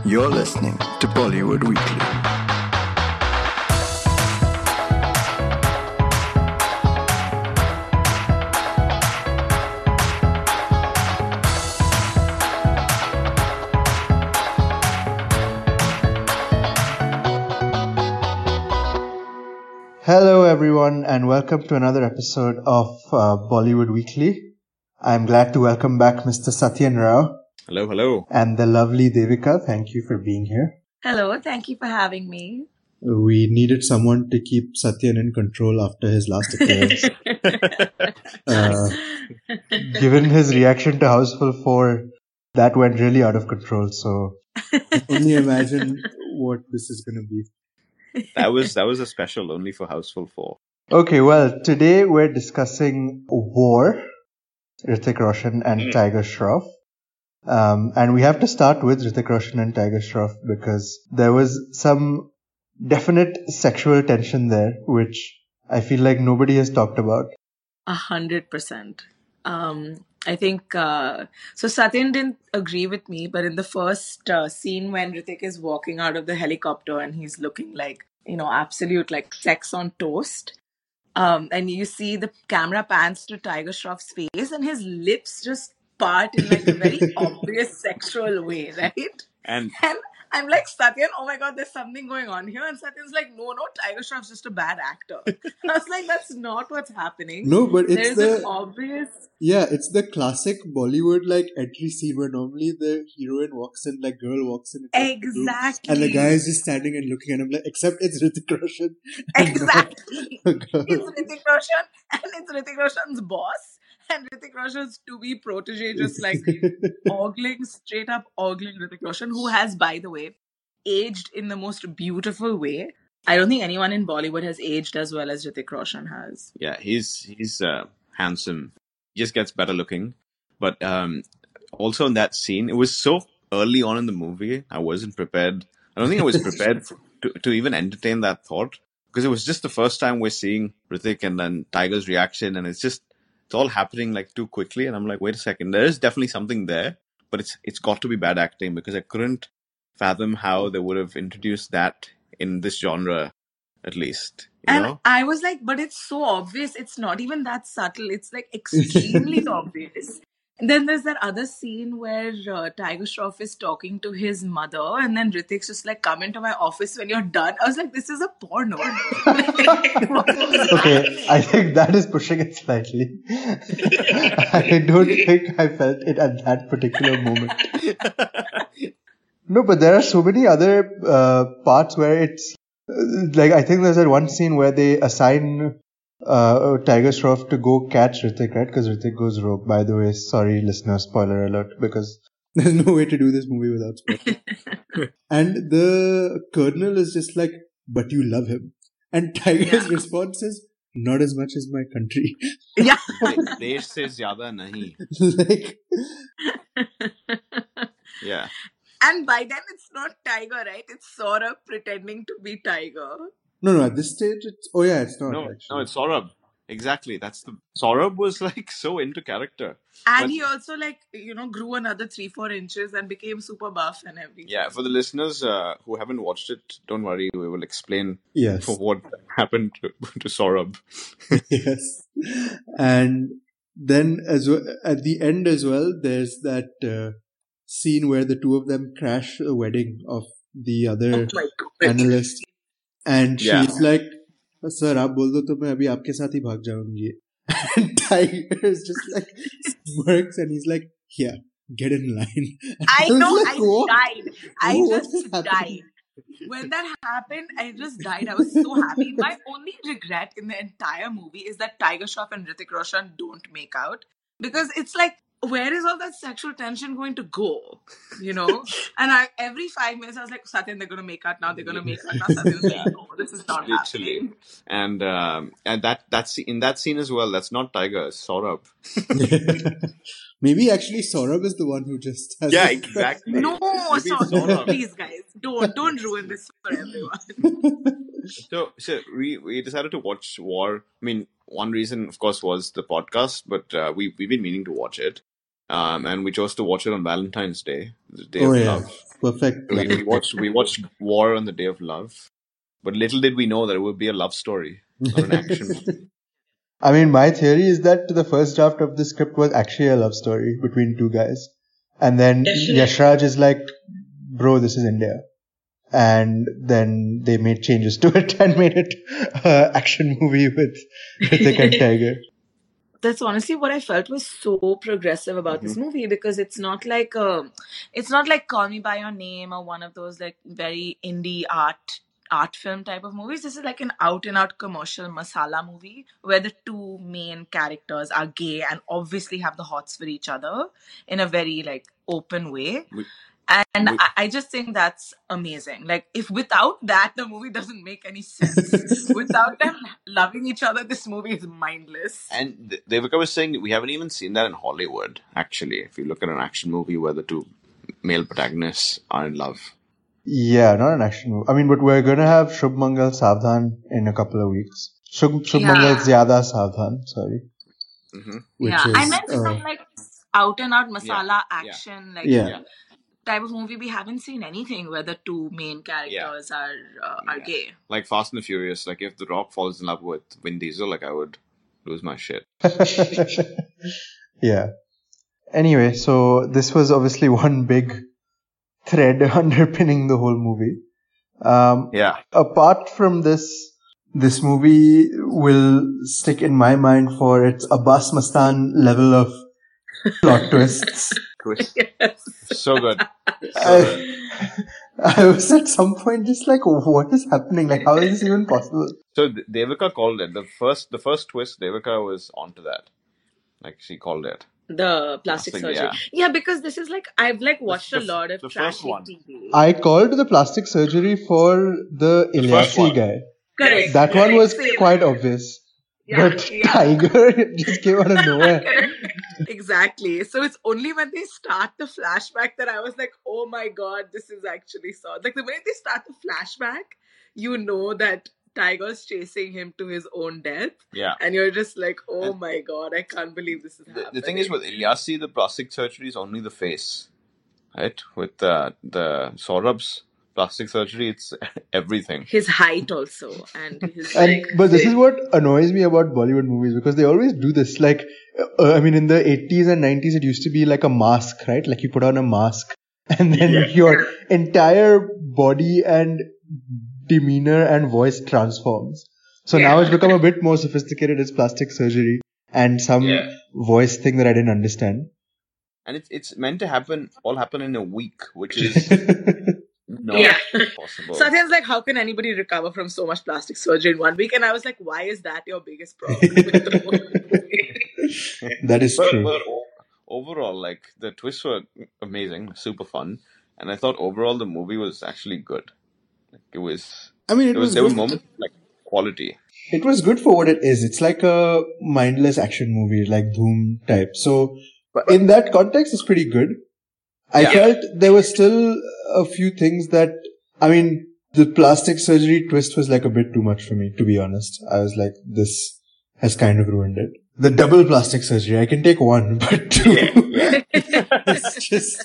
You're listening to Bollywood Weekly. Hello everyone and welcome to another episode of Bollywood Weekly. I'm glad to welcome back Mr. Satyan Rao. Hello, hello. And the lovely Devika. Thank you for being here. Hello, thank you for having me. We needed someone to keep Satyan in control after his last appearance. Given his reaction to Houseful 4, that went really out of control. So only imagine what this is going to be. That was a special only for Houseful 4. Okay, well, today we're discussing War, Hrithik Roshan and Tiger Shroff. And we have to start with Hrithik Roshan and Tiger Shroff because there was some definite sexual tension there, which I feel like nobody has talked about. 100%. I think, so Satyan didn't agree with me, but in the first scene when Hrithik is walking out of the helicopter and he's looking like, absolute like sex on toast. And you see the camera pans to Tiger Shroff's face and his lips just part in like a very obvious sexual way, right? And I'm like, Satyan, oh my God, there's something going on here. And Satyan's like, no, Tiger Shroff's just a bad actor. I was like, that's not what's happening. No, but it's There's an obvious... Yeah, it's the classic Bollywood like entry scene where normally the heroine walks in, like girl walks in. Exactly. And the guy is just standing and looking at him like, except it's Hrithik Roshan. Exactly. It's Hrithik Roshan and it's Hrithik Roshan's boss. And Hrithik Roshan's to-be protege just like straight up ogling Hrithik Roshan, who has, by the way, aged in the most beautiful way. I don't think anyone in Bollywood has aged as well as Hrithik Roshan has. yeah, he's handsome. He just gets better looking. But also in that scene, it was so early on in the movie, I wasn't prepared. I don't think I was prepared to even entertain that thought. Because it was just the first time we're seeing Hrithik and then Tiger's reaction, and it's all happening like too quickly, and I'm like, wait a second, there is definitely something there, but it's got to be bad acting because I couldn't fathom how they would have introduced that in this genre, at least. You know? I was like, but it's so obvious. It's not even that subtle. It's like extremely obvious. And then there's that other scene where Tiger Shroff is talking to his mother, and then Hrithik's just like, come into my office when you're done. I was like, this is a porno. Okay, I think that is pushing it slightly. I don't think I felt it at that particular moment. No, but there are so many other parts where it's like, I think there's that one scene where they assign Tiger Shroff to go catch Hrithik, right? Because Hrithik goes rogue. By the way, sorry listener, spoiler alert, because there's no way to do this movie without spoilers. And the Colonel is just like, but you love him. And Tiger's response is, not as much as my country. Yeah. Desh se zyada nahi. Like, Yeah. And by then it's not Tiger, right? It's Saurabh pretending to be Tiger. No, at this stage it's... Oh yeah, it's not No, actually. it's Saurabh. Exactly. Saurabh was like so into character. And he also like, grew another 3-4 inches and became super buff and everything. Yeah, for the listeners who haven't watched it, don't worry, we will explain Yes. what happened to Saurabh. Yes. And then as well, at the end as well, there's that scene where the two of them crash a wedding of the other analyst. And she's like, sir, आप बोल दो तो मैं अभी आपके साथ ही भाग जाऊंगी. And Tiger is just like smirks and he's like, yeah, get in line. I know, like, died. I just died. When that happened, I just died. I was so happy. My only regret in the entire movie is that Tiger Shroff and Hrithik Roshan don't make out. Because it's like, where is all that sexual tension going to go? And every 5 minutes I was like, Satyan, they're going to make out now. They're going to make out now. Satyan's like, no, this is not happening. And that's in that scene as well. That's not Tiger, it's Saurabh. Maybe actually Saurabh is the one who just has... Yeah, exactly. No, Saurabh, please guys, don't ruin this for everyone. So we decided to watch War. I mean, one reason, of course, was the podcast, but we've been meaning to watch it. And we chose to watch it on Valentine's Day, the Day of Love. Perfect. We watched War on the Day of Love, but little did we know that it would be a love story, not an action movie. I mean, my theory is that the first draft of the script was actually a love story between two guys. And then Yashraj is like, bro, this is India. And then they made changes to it and made it an action movie with Hrithik and Tiger. That's honestly what I felt was so progressive about this movie, because it's not like Call Me by Your Name or one of those like very indie art film type of movies. This is like an out and out commercial masala movie where the two main characters are gay and obviously have the hots for each other in a very like open way. And I just think that's amazing. Like, if without that, the movie doesn't make any sense. Without them loving each other, this movie is mindless. And Devika was saying we haven't even seen that in Hollywood, actually. If you look at an action movie where the two male protagonists are in love. Yeah, not an action movie. I mean, but we're going to have Shubh Mangal Savdhan in a couple of weeks. Shubh Mangal Zyada Savdhan, sorry. Which is, I meant some like out and out masala action, type of movie. We haven't seen anything where the two main characters are gay. Like Fast and the Furious. Like if The Rock falls in love with Vin Diesel, like I would lose my shit. Yeah. Anyway, so this was obviously one big thread underpinning the whole movie. Apart from this movie will stick in my mind for its Abbas Mastan level of plot twists. Yes. So good. I was at some point just like, what is happening? Like, how is this even possible? So Devika called it. The first twist, Devika was onto that. Like, she called it. The plastic surgery. Yeah, because this is like, I've like watched a lot of trashy TV. I called the plastic surgery for the Ilyasi guy. Correct. That one was quite obvious. Yeah, but Tiger just came out of nowhere. Exactly. So it's only when they start the flashback that I was like, oh my god, this is actually so. Like the minute they start the flashback, you know that Tiger's chasing him to his own death. Yeah. And you're just like, oh my god, I can't believe this is happening. The thing is with Ilyasi, the plastic surgery is only the face. Right? With the Saurabh's plastic surgery, it's everything. His height also. But this is what annoys me about Bollywood movies, because they always do this. Like, I mean, in the 80s and 90s, it used to be like a mask, right? Like you put on a mask and then your entire body and demeanor and voice transforms. So now it's become a bit more sophisticated. It's plastic surgery and some voice thing that I didn't understand. And it's meant to happen in a week, which is not possible. Satyan's like, how can anybody recover from so much plastic surgery in 1 week? And I was like, why is that your biggest problem with the whole movie? That is true. But overall, like, the twists were amazing, super fun. And I thought overall the movie was actually good. Like, it was... I mean, there were moments like quality. It was good for what it is. It's like a mindless action movie, like Dhoom type. So, in that context, it's pretty good. I felt there were still a few things that, I mean, the plastic surgery twist was like a bit too much for me, to be honest. I was like, this has kind of ruined it. The double plastic surgery, I can take one, but two, it's just,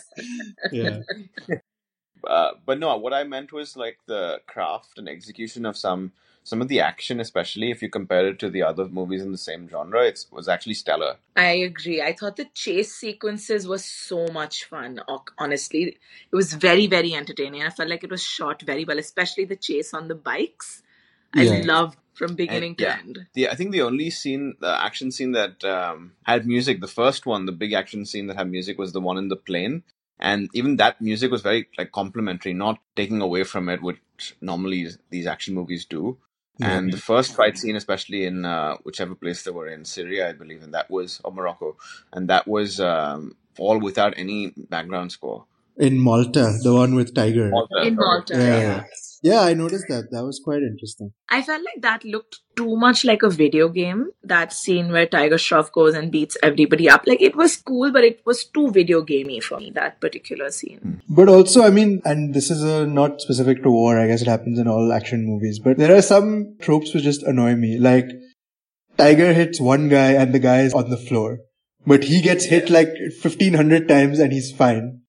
But no, what I meant was like the craft and execution of some of the action, especially if you compare it to the other movies in the same genre, it was actually stellar. I agree. I thought the chase sequences was so much fun. Honestly, it was very, very entertaining. I felt like it was shot very well, especially the chase on the bikes. I loved from beginning to end. I think the only scene, the action scene that had music, the first one, the big action scene that had music was the one in the plane. And even that music was very like complimentary, not taking away from it, which normally these action movies do. And the first fight scene, especially in whichever place they were in, Syria, I believe, or Morocco, and that was all without any background score. In Malta, the one with Tiger. In Malta, Yeah, I noticed that. That was quite interesting. I felt like that looked too much like a video game. That scene where Tiger Shroff goes and beats everybody up. Like, it was cool, but it was too video gamey for me, that particular scene. But also, I mean, and this is not specific to war, I guess it happens in all action movies, but there are some tropes which just annoy me. Like, Tiger hits one guy and the guy is on the floor. But he gets hit like 1,500 times and he's fine.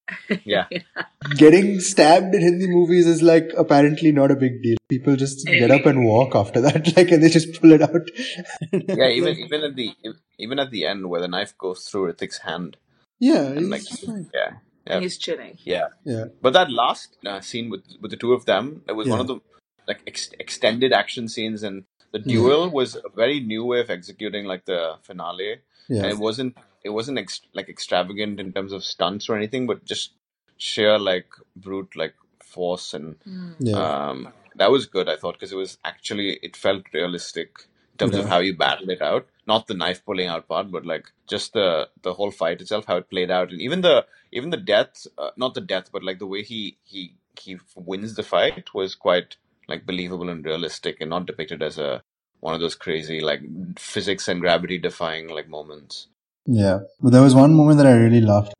Yeah. Getting stabbed in Hindi movies is like apparently not a big deal. People just get up and walk after that, like, and they just pull it out. Yeah, even at the end where the knife goes through Ritik's hand Yeah, and like it's fine. yeah, yeah, He's chilling. yeah. Yeah, But that last scene with the two of them, it was one yeah, of the like extended action scenes, and the yeah, duel was a very new way of executing like the finale, and yeah, it wasn't like extravagant in terms of stunts or anything, but just sheer like brute like force and yeah, that was good, I thought, because it felt realistic in terms of yeah, how you battled it out. Not the knife pulling out part, but like just the whole fight itself, how it played out, and even the death, not the death, but like the way he wins the fight was quite like believable and realistic, and not depicted as a one of those crazy like physics and gravity defying like moments. yeah. But there was one moment that I really laughed.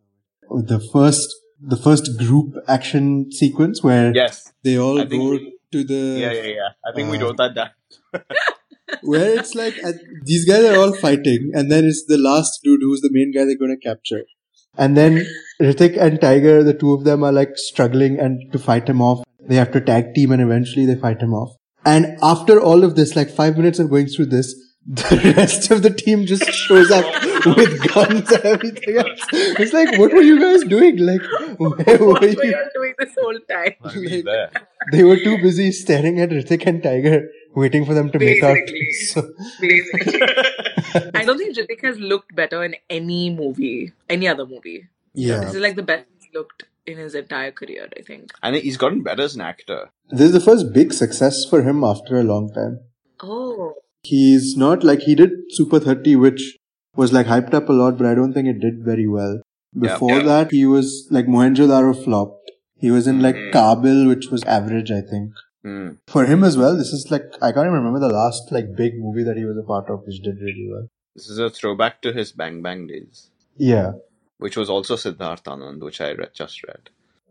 The first group action sequence where Yes, they all I think go we. to Yeah, the yeah, yeah. I think we uh, wrote that down. where it's like these guys are all fighting, and then it's the last dude who's the main guy they're going to capture. And then Ritik and Tiger, the two of them are like struggling and to fight him off. They have to tag team and eventually they fight him off. And after all of this, like 5 minutes of going through this, the rest of the team just shows up with guns and everything else. It's like, what were you guys doing? Like, where were What were you? you doing this whole time? Why were you Like, there? they were too busy staring at Ritik and Tiger, waiting for them to make out. Basically. So, Basically. I don't think Ritik has looked better in any other movie. yeah. This is like the best he's looked in his entire career, I think. I think he's gotten better as an actor. This is the first big success for him after a long time. Oh. He's not like he did Super 30, which was like hyped up a lot, but I don't think it did very well. Before that, he was like Mohenjo-daro flopped. He was in like Kabil, which was average, I think. Mm. For him as well, this is like, I can't even remember the last like big movie that he was a part of, which did really well. This is a throwback to his Bang Bang days, Yeah. which was also Siddharth Anand, which I just read.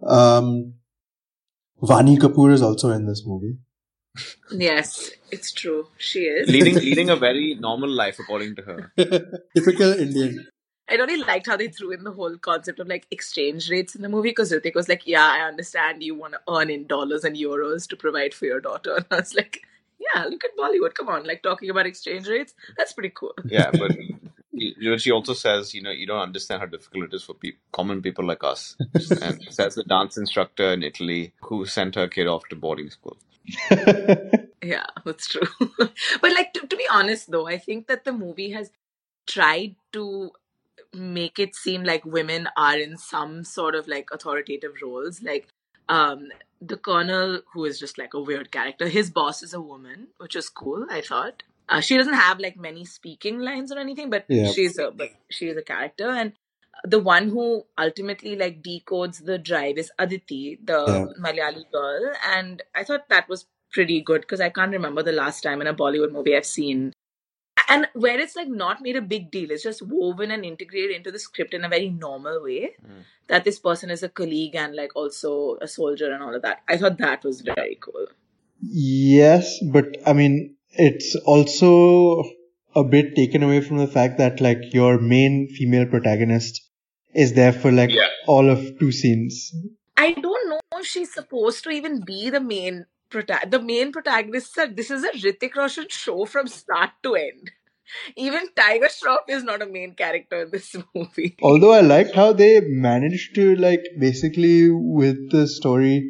Vani Kapoor is also in this movie. Yes, it's true. She is. Leading a very normal life, according to her. Typical Indian. I really liked how they threw in the whole concept of like exchange rates in the movie, because Ritik was like, yeah, I understand you want to earn in dollars and euros to provide for your daughter. And I was like, yeah, look at Bollywood. Come on, like talking about exchange rates. That's pretty cool. Yeah, but she also says, you don't understand how difficult it is for common people like us. And says the dance instructor in Italy who sent her kid off to boarding school. Yeah, that's true. But like to be honest though, I think that the movie has tried to make it seem like women are in some sort of like authoritative roles. Like the colonel, who is just like a weird character, his boss is a woman, which is cool, I thought. She doesn't have like many speaking lines or anything, but Yeah. she is a character. And the one who ultimately like decodes the drive is Aditi, the Malayali girl. And I thought that was pretty good, because I can't remember the last time in a Bollywood movie I've seen, and where it's like not made a big deal, it's just woven and integrated into the script in a very normal way, that this person is a colleague and like also a soldier and all of that. I thought that was very cool. Yes, but I mean, it's also a bit taken away from the fact that like your main female protagonist is there for like all of 2 scenes. I don't know if she's supposed to even be the main protagonist. Sir, this is a Hrithik Roshan show from start to end. Even Tiger Shroff is not a main character in this movie. Although I liked how they managed to like basically with the story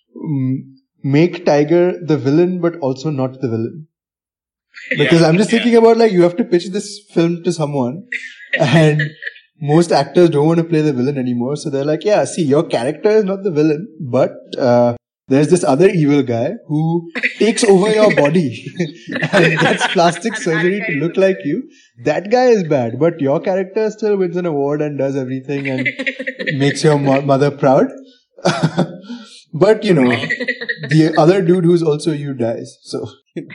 make Tiger the villain but also not the villain. Because I'm just thinking about like you have to pitch this film to someone and most actors don't want to play the villain anymore. So they're like, yeah, see, your character is not the villain, but there's this other evil guy who takes over your body and gets plastic surgery to look like you. That guy is bad, but your character still wins an award and does everything and makes your mother proud. But, you know, the other dude who's also you dies. So.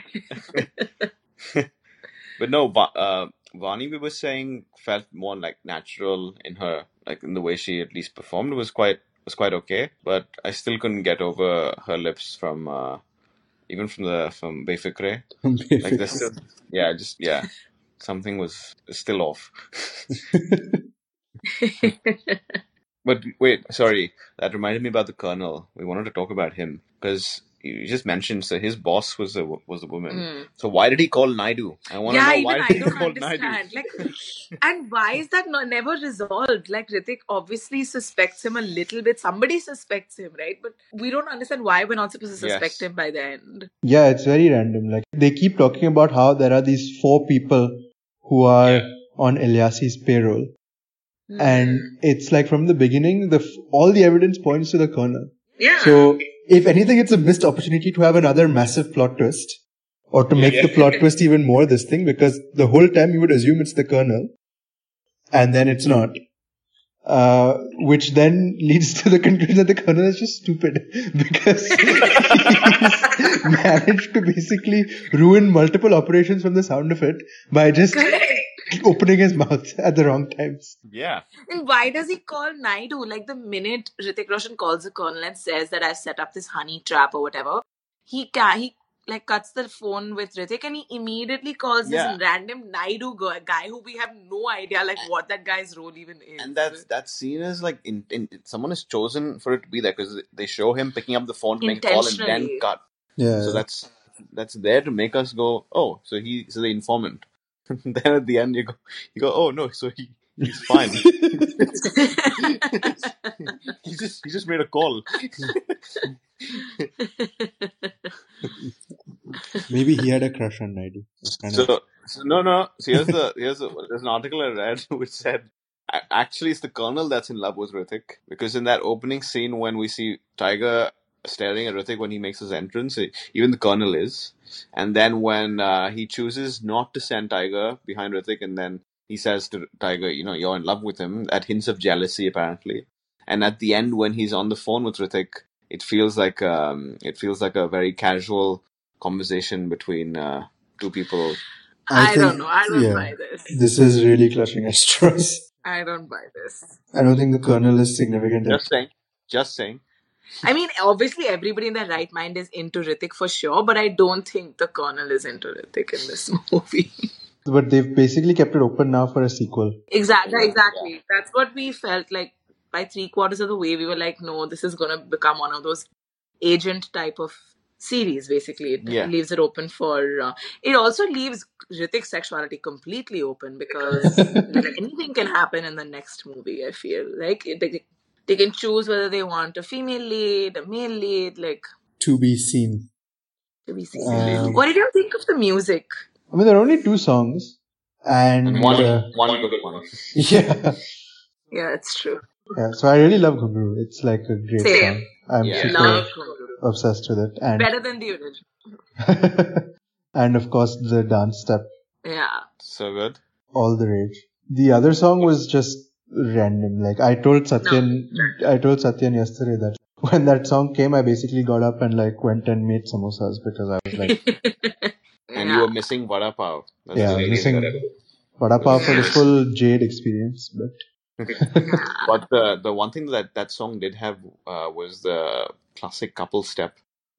But no, Vani, we were saying, felt more like natural in her, like in the way she at least performed was quite okay. But I still couldn't get over her lips from Befikre. Like there's still, something was still off. But wait, sorry, that reminded me about the Colonel. We wanted to talk about him because you just mentioned so his boss was a woman. So why did he call Naidu? I want to Yeah, know even why I did he don't call Naidu? understand. Like, and why is that never resolved? Like, Hrithik obviously suspects him a little bit. Somebody suspects him, right? But we don't understand why we're not supposed to suspect Yes. him by the end. Yeah, it's very random. Like they keep talking about how there are these 4 people who are on Ilyasi's payroll, and it's like from the beginning, all the evidence points to the Colonel. Yeah. So if anything, it's a missed opportunity to have another massive plot twist, or to make the plot twist even more this thing, because the whole time you would assume it's the Colonel, and then it's not. Which then leads to the conclusion that the Colonel is just stupid because he's managed to basically ruin multiple operations from the sound of it by just opening his mouth at the wrong times. Yeah. And why does he call Naidu? Like the minute Hrithik Roshan calls the Colonel and says that I've set up this honey trap or whatever, he like cuts the phone with Hrithik and he immediately calls this random Naidu guy who we have no idea like what that guy's role even is. And that scene is like someone is chosen for it to be there because they show him picking up the phone to make a call and then cut. Yeah. So that's there to make us go, oh, so he's the informant. Then at the end you go, oh no, so he's fine. he just made a call. Maybe he had a crush on Naidu. So no. So there's an article I read which said actually it's the Colonel that's in love with Hrithik, because in that opening scene when we see Tiger staring at Hrithik when he makes his entrance, even the Colonel is, and then when he chooses not to send Tiger behind Hrithik, and then he says to Tiger, you're in love with him, that hints of jealousy apparently, and at the end when he's on the phone with Hrithik, it feels like a very casual conversation between two people. I don't know. I don't buy this. This is really clutching at straws. I don't buy this. I don't think the Colonel is significant. Just saying. I mean, obviously everybody in their right mind is into Hrithik for sure, but I don't think the Colonel is into Hrithik in this movie. But they've basically kept it open now for a sequel. Exactly. That's what we felt like. By 3/4 of the way, we were like, no, this is going to become one of those agent type of series, basically. It leaves it open for... it also leaves Hrithik's sexuality completely open because anything can happen in the next movie, I feel. Like, they can choose whether they want a female lead, a male lead, like... To be seen. What did you think of the music? I mean, there are only 2 songs. And one good one. Yeah. Yeah, it's true. Yeah, so I really love Ghungaru. It's like a great song. I'm super obsessed with it. And better than the original. And of course the dance step. Yeah. So good. All the rage. The other song was just random. Like I told Satyan yesterday that when that song came, I basically got up and like went and made samosas because I was like... And you were missing Vada Pav. I was missing Vada Pav for the full Jade experience, but... But the one thing that song did have was the classic couple step,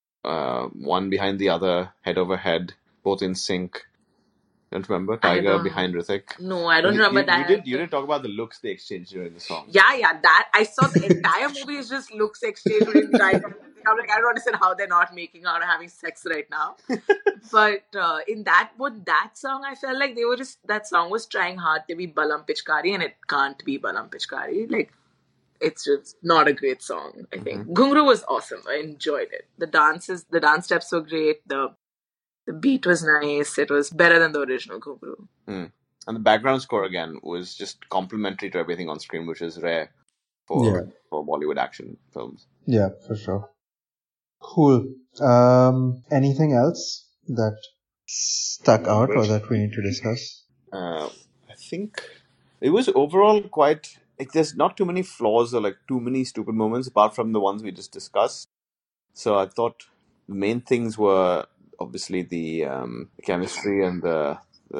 one behind the other, head over head, both in sync. Don't remember Tiger behind Hrithik? No, I don't remember that. You didn't talk about the looks they exchanged during the song. Yeah, that I saw the entire movie is just looks exchanged between Tiger. I'm like, I don't understand how they're not making out or having sex right now. But in that song, I felt like that song was trying hard to be Balam Pichkari, and it can't be Balam Pichkari. Like, it's just not a great song, I think. Ghungaru was awesome. I enjoyed it. The dance steps were great. The beat was nice. It was better than the original Ghungaru. And the background score again was just complementary to everything on screen, which is rare for Bollywood action films. Yeah, for sure. Cool. Anything else that stuck out or that we need to discuss? I think it was overall quite... Like, there's not too many flaws or like too many stupid moments apart from the ones we just discussed. So I thought the main things were obviously the chemistry and the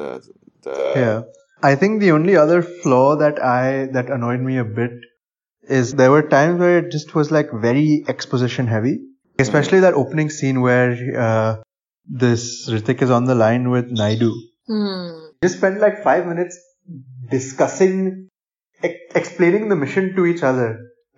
Yeah. I think the only other flaw that annoyed me a bit is there were times where it just was like very exposition heavy. Especially that opening scene where this Hrithik is on the line with Naidu. They spent like 5 minutes discussing, explaining the mission to each other.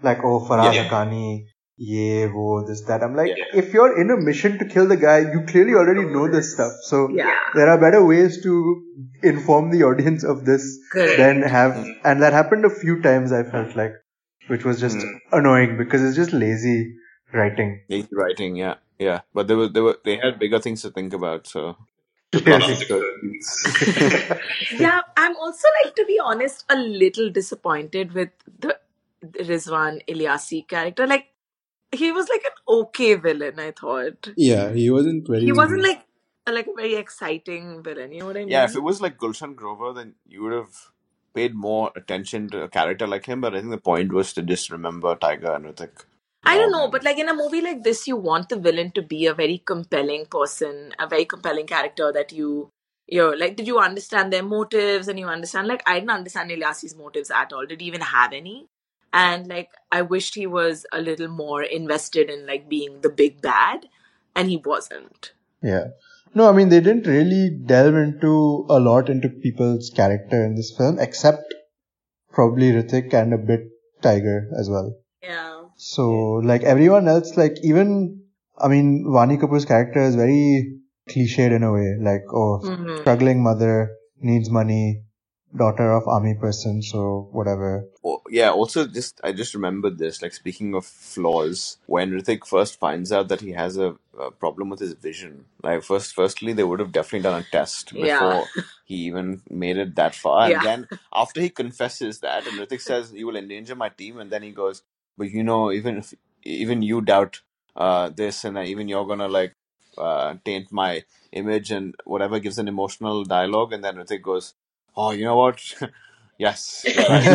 like, oh, Faraz Haqqani, ye, wo, this, that. I'm like, if you're in a mission to kill the guy, you clearly already know this stuff. So Yeah. there are better ways to inform the audience of this Correct. than have, and that happened a few times, I felt like, which was just annoying because it's just lazy writing. Lazy writing, yeah. But they had bigger things to think about, so the plastic surgeries. Yeah, I'm also, like, to be honest, a little disappointed with the Rizwan Ilyasi character. Like, he was like an okay villain, I thought. Yeah, he wasn't very. He wasn't like a very exciting villain. You know what I mean? Yeah, if it was like Gulshan Grover, then you would have paid more attention to a character like him. But I think the point was to just remember Tiger and Hrithik. I don't know, but like in a movie like this, you want the villain to be a very compelling person, a very compelling character that you're like, did you understand their motives? And you understand, like, I didn't understand Ilyasi's motives at all. Did he even have any? And like, I wished he was a little more invested in like being the big bad, and he wasn't. Yeah. No, I mean, they didn't really delve into a lot into people's character in this film, except probably Hrithik and a bit Tiger as well. Yeah. So, like, everyone else, like, even, I mean, Vani Kapoor's character is very cliched in a way. Like, oh, struggling mother, needs money, daughter of army person, so whatever. Oh, yeah, also I just remembered this, like speaking of flaws, when Hrithik first finds out that he has a problem with his vision, like firstly they would have definitely done a test before he even made it that far. And then after he confesses that and Hrithik says, you will endanger my team, and then he goes, but you know, even you doubt this, and even you're gonna like taint my image and whatever, gives an emotional dialogue, and then Hrithik goes, oh, you know what? Yes, you're right.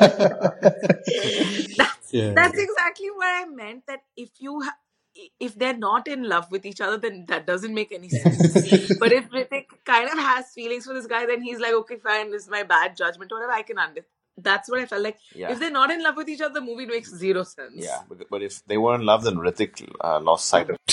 That's exactly what I meant. That if they're not in love with each other, then that doesn't make any sense. But if Hrithik kind of has feelings for this guy, then he's like, okay, fine, this is my bad judgment, whatever. I can understand. That's what I felt like. Yeah. If they're not in love with each other, the movie makes zero sense. Yeah, but if they were in love, then Hrithik lost sight of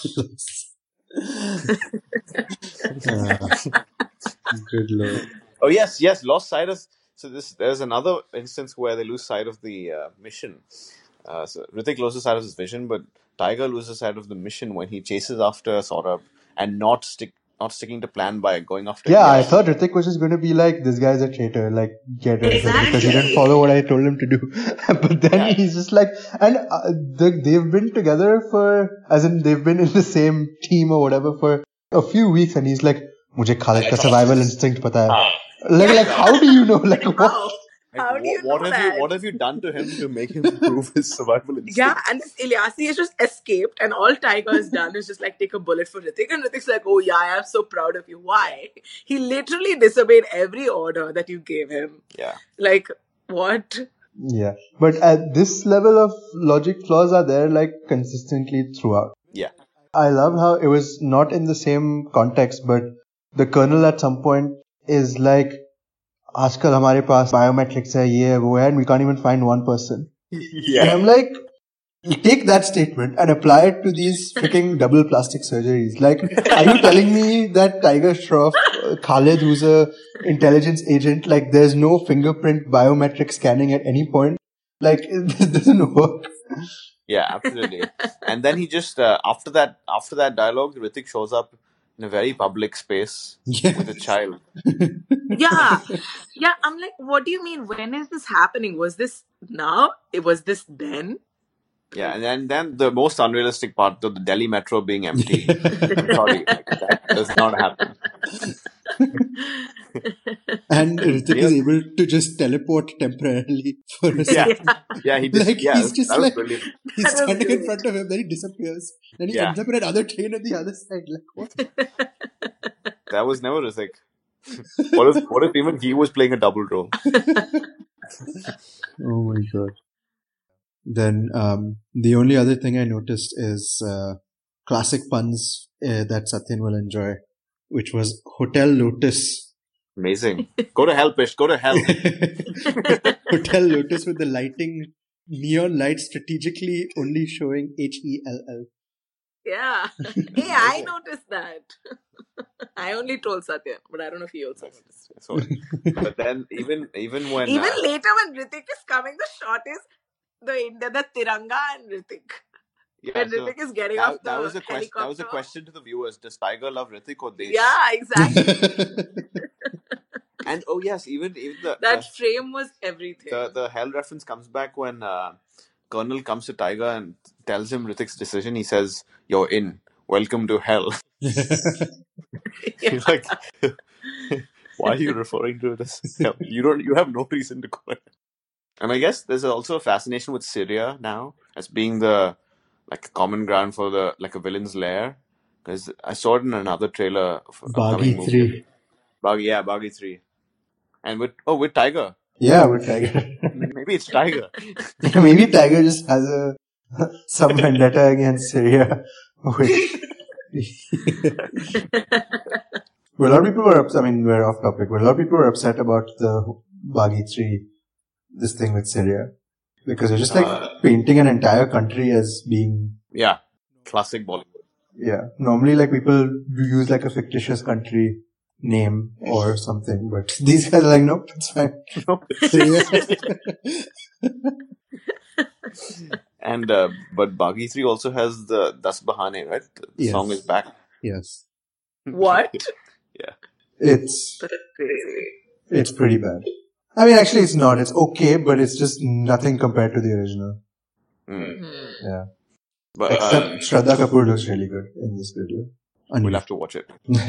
Good lord. Oh yes, lost sight of. So there's another instance where they lose sight of the mission. So Hrithik loses sight of his vision, but Tiger loses sight of the mission when he chases after Saurabh and not sticking to plan by going after. Yeah, I thought Hrithik was just going to be like, this guy's a traitor, like, get rid of him because he didn't follow what I told him to do. But then he's just like, and they've been together as in they've been in the same team or whatever for a few weeks, and he's like, मुझे Khalid का survival instinct पता है. Like, how do you know? Like, what? How do you know that? What have you done to him to make him prove his survival instinct? Yeah, and this Ilyasi has just escaped, and all Tiger has done is just like take a bullet for Hrithik, and Hrithik's like, oh yeah, I am so proud of you. Why? He literally disobeyed every order that you gave him. Yeah. Like, what? Yeah. But at this level of logic flaws are there like consistently throughout. Yeah. I love how it was not in the same context, but the colonel at some point is like, आजकल हमारे पास biometrics है, ये है, वो है, and we can't even find one person. Yeah. And I'm like, take that statement and apply it to these freaking double plastic surgeries. Like, are you telling me that Tiger Shroff, Khalid, who's a intelligence agent, like, there's no fingerprint biometric scanning at any point? Like, it doesn't work. Yeah, absolutely. And then he just after that dialogue, Hrithik shows up in a very public space with a child. Yeah. I'm like, what do you mean? When is this happening? Was this now? Was this then? Yeah, and then the most unrealistic part of the Delhi metro being empty. I'm sorry, like, that does not happen. And Hrithik is able to just teleport temporarily for a second. Yeah, he just, Like, he's just that was like, brilliant. he's standing in front of him, then he disappears. Then he ends up in another train at the other side. Like, what? That was never Hrithik. What if even he was playing a double role? Oh my god. Then the only other thing I noticed is classic puns that Satyan will enjoy, which was Hotel Lotus. Amazing. Go to hell, Pish. Go to hell. Hotel Lotus with the lighting, neon lights strategically only showing HELL. Yeah. Hey, I noticed that. I only told Satya, but I don't know if he also noticed. So, but then even when Even later when Hrithik is coming, the shot is the Tiranga and Hrithik. Yeah, When so Hrithik is getting off the that was a question. helicopter. That was a question to the viewers: does Tiger love Hrithik or Desh? Yeah, exactly. And oh yes, even That frame was everything. the hell reference comes back when Colonel comes to Tiger and tells him Hrithik's decision. He says, "You're in. Welcome to hell." He's like, why are you referring to this? Hell? You have no reason to go it. And I guess there's also a fascination with Syria now as being the like common ground for the like a villain's lair. Because I saw it in another trailer of upcoming Baghi movie. 3. Baghi 3. And with Tiger. Yeah, with Tiger. Maybe it's Tiger. Maybe Tiger just has some vendetta against Syria. Which well, a lot of people were upset. I mean, we're off topic, but a lot of people were upset about the Baghi 3, this thing with Syria. Because you're just like painting an entire country as being... Yeah, classic Bollywood. Yeah, normally like people use like a fictitious country name or something, but these guys are like, nope, it's fine. And but Baghi 3 also has the Das Bahane, right? The song is back. Yes. What? Yeah. It's Crazy. It's pretty bad. I mean, actually, it's not. It's okay, but it's just nothing compared to the original. Yeah. But Except Shraddha Kapoor looks really good in this video. we'll have to watch it.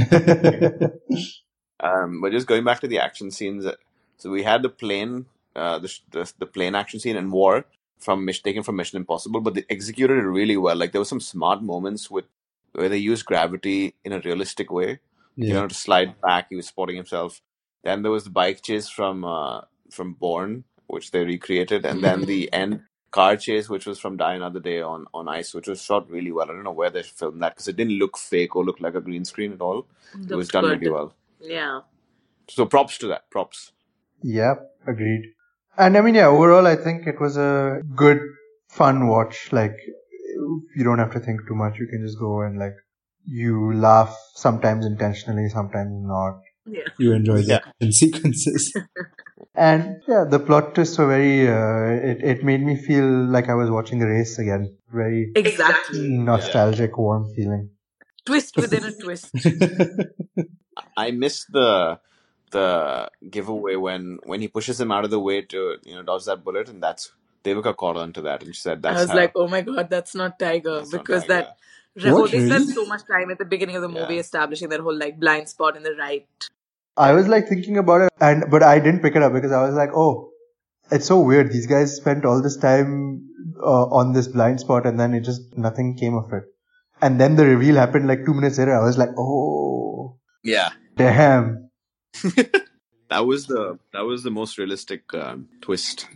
But just going back to the action scenes, so we had the plane, the plane action scene in War taken from Mission Impossible, but they executed it really well. Like there were some smart moments where they used gravity in a realistic way. Yeah. You know, to slide back, he was spotting himself. Then there was the bike chase from Bourne, which they recreated, and then the end car chase, which was from Die Another Day on ice, which was shot really well. I don't know where they filmed that because it didn't look fake or look like a green screen at all. It was done really well. Yeah. So props to that. Props. Yep, agreed. And I mean, yeah, overall, I think it was a good, fun watch. Like, you don't have to think too much. You can just go and like, you laugh sometimes intentionally, sometimes not. Yeah. You enjoy the action sequences. And yeah, the plot twists were very, it made me feel like I was watching a race again. Very Exactly. nostalgic, warm feeling. Twist within a twist. I missed the giveaway when he pushes him out of the way to dodge that bullet, and that's Devika caught on to that, and she said that's I was like, oh my god, that's not Tiger. That's not because Tiger. They spent so much time at the beginning of the movie establishing that whole like blind spot in the right. I was like thinking about it, but I didn't pick it up because I was like, oh, it's so weird. These guys spent all this time on this blind spot, and then nothing came of it. And then the reveal happened like 2 minutes later. I was like, oh, Yeah. damn. That was the most realistic twist.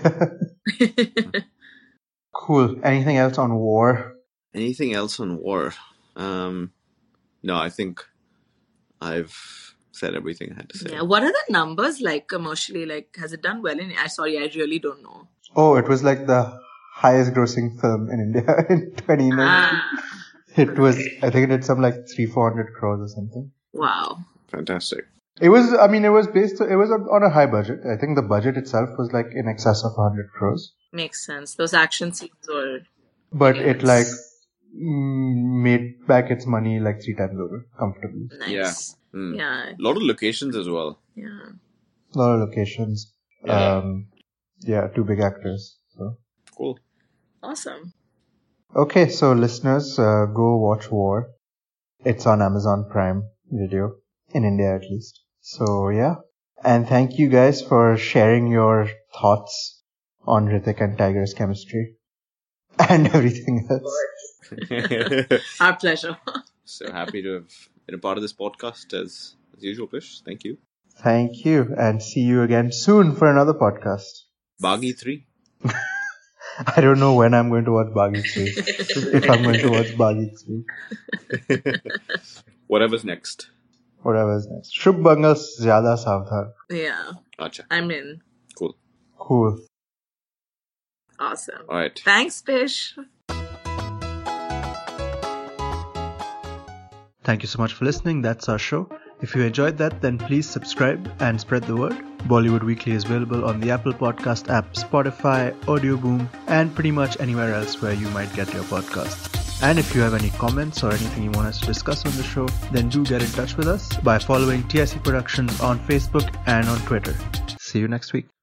Cool. Anything else on War? Anything else on War? No, I think I've said everything I had to say. Yeah. What are the numbers like commercially? Like, has it done well in? Sorry, I really don't know. Oh, it was like the highest grossing film in India in 2019. It was, I think it did some like 300-400 crores or something. Wow. Fantastic. It was on a high budget. I think the budget itself was like in excess of 100 crores. Makes sense. Those action scenes were... But it like made back its money like 3 times over, comfortably. Nice. Yeah. Mm. Yeah. A lot of locations as well. Yeah. A lot of locations. Yeah. 2 big actors. So. Cool. Awesome. Okay, so listeners, go watch War. It's on Amazon Prime Video, in India at least. So yeah. And thank you guys for sharing your thoughts on Hrithik and Tiger's chemistry. And everything else. Our pleasure. So happy to have been a part of this podcast as usual, Krish. Thank you. Thank you, and see you again soon for another podcast. Baghi 3. I don't know when I'm going to watch Baghi 3. If I'm going to watch Baghi 3. Whatever's next. Whatever's next. Shubh Bangal Zyada Savdhan. Yeah. Acha. I'm in. Cool. Cool. Awesome. All right. Thanks, Pish. Thank you so much for listening. That's our show. If you enjoyed that, then please subscribe and spread the word. Bollywood Weekly is available on the Apple Podcast app, Spotify, Audioboom, and pretty much anywhere else where you might get your podcasts. And if you have any comments or anything you want us to discuss on the show, then do get in touch with us by following TIC Productions on Facebook and on Twitter. See you next week.